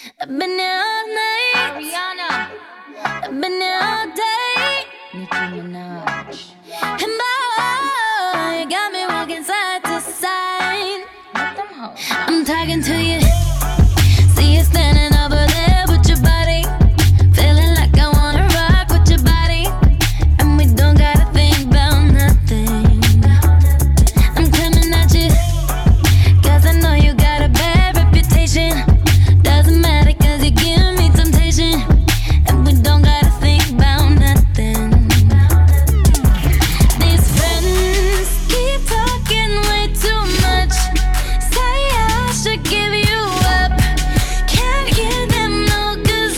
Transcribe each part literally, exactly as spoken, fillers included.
I've been here all night. Ariana. I've been here all day. Nicki Minaj. And boy, you got me walking side to side. Let them hoes. I'm talking to you. See you standing over there with your body. Feeling like I wanna rock with your body. And we don't gotta think about nothing. I'm coming at you, cause I know you got a bad reputation. Doesn't matter cause you give me temptation. And we don't gotta think about nothing. These friends keep talking way too much. Say I should give you up. Can't hear them no, cause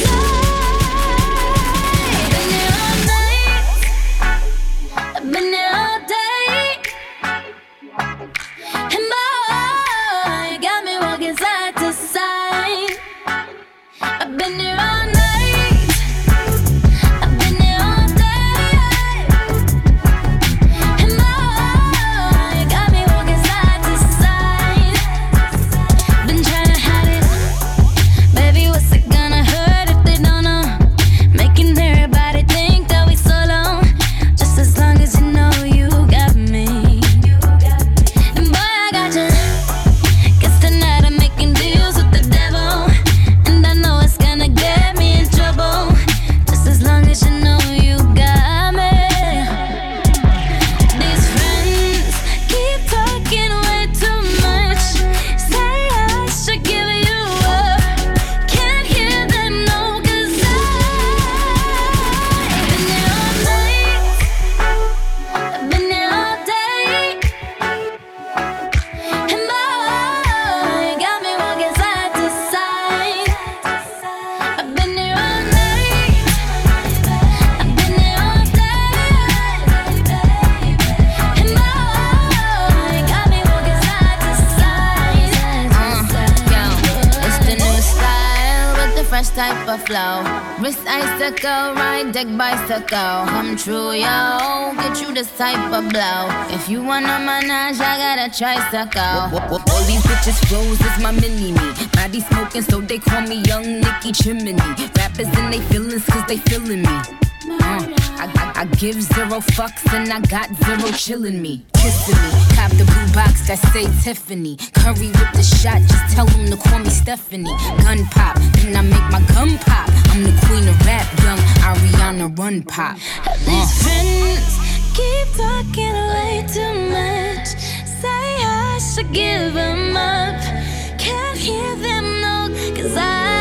I've been here all night. I've been here all day. And boy, you got me walking side to side. I've been here all night. I've been here all day. And boy, you got me walking side to side. Been trying to hide it. Baby, what's it gonna hurt if they don't know? Making everybody think that we solo. Just as long as you know you got me. And boy, I got you. Guess tonight I'm making deals with the devil. And I know it's gonna get me in trouble. Just as long as you know you got me. These friends keep talking way too much. Say I should give you up. Can't hear them no, cause I've been here all night. I've been here all day. And boy, you got me walking side to side. I've been here all night. I've been here all day. And boy, you got me walking side to side. Yo, it's the new style with the fresh type of flow. Wrist icicle, ride deck bicycle. Come true, yo. Get you this type of blow. If you wanna manage, I got a tricycle. All these bitches flows is my mini me. Body smoking, so they call me Young Nicki Chimney. Rappers in they feelings, cause they feeling me. Uh, I, I, I give zero fucks and I got zero chillin' me. Kissing me, cop the blue box that say Tiffany. Curry with the shot, just tell them to call me Stephanie. Gun pop, then I make my gun pop. I'm the queen of rap, young Ariana Run Pop. These friends keep talking way too much. Say I should give them up. Can't hear them no, cause I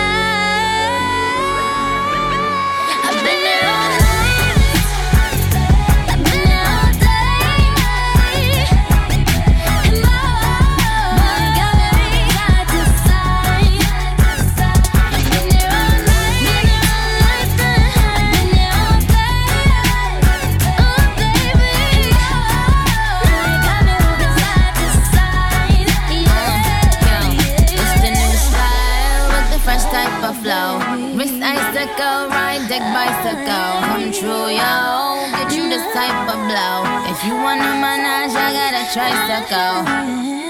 I've been here all night. I've been here all day. And boy, you got me side to side. I've been here all night. I've been here all day. Oh baby, you got me walking side to side. Yeah. It's the new style with the fresh type of flow. Wrist icicle, ride deck bicycle. Come true, yo. Get you this type of blow. If you wanna manage, I got a tricycle.